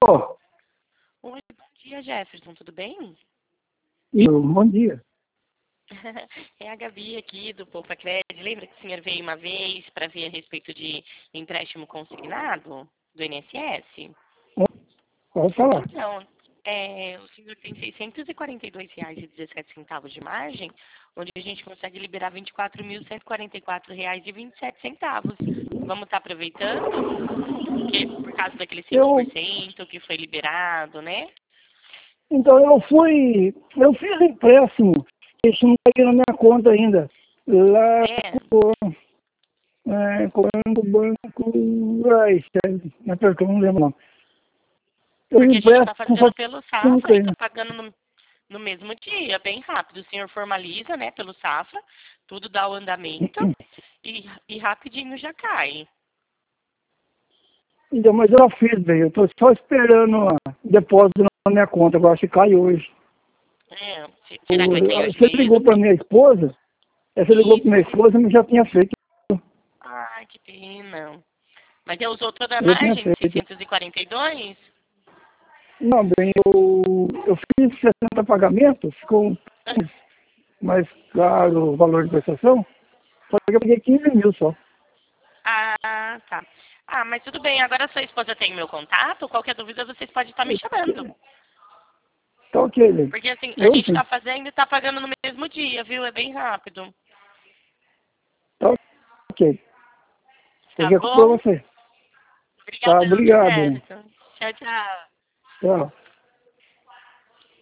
Alô? Oi, bom dia, Jefferson, tudo bem? Bom dia. É a Gabi aqui do Poupa Crédito. Lembra que o senhor veio uma vez para ver a respeito de empréstimo consignado do INSS? Pode falar. Então, o senhor tem R$ 642,17 de margem, onde a gente consegue liberar R$ 24.144,27. Vamos estar aproveitando, porque por causa daquele Eu, 5% que foi liberado, né? então, eu fiz empréstimo, isso não está aqui na minha conta ainda. Lá É, com o banco, ai, sério, me apertou, não lembro não. Eu porque a gente está empréstimo fazendo só pelo que não Safra e tem, está né? pagando no mesmo dia, bem rápido. O senhor formaliza, né, pelo Safra, tudo dá o andamento e rapidinho já cai. Então, mas eu fiz, bem, eu estou só esperando o depósito na minha conta, eu acho que cai hoje. Será que vai cair hoje Você ligou para mesmo? minha esposa, você ligou para minha Isso. esposa, mas já tinha feito, Ai, que pena. Mas já usou toda a eu tinha margem de feito. 642? Não, bem, eu fiz 60 pagamentos, ficou mais caro o valor de prestação, só que eu paguei 15 mil só. Ah, tá. Ah, mas tudo bem. Agora sua esposa tem meu contato. Qualquer dúvida, vocês podem estar me chamando. Tá ok, Lei. Porque assim, a Eu gente sim. está fazendo e está pagando no mesmo dia, viu? É bem rápido. Tá ok. Tá Qualquer coisa pra bom? você. Tá, Obrigadão, viu, obrigado. Jefferson? Tchau, tchau. Tchau.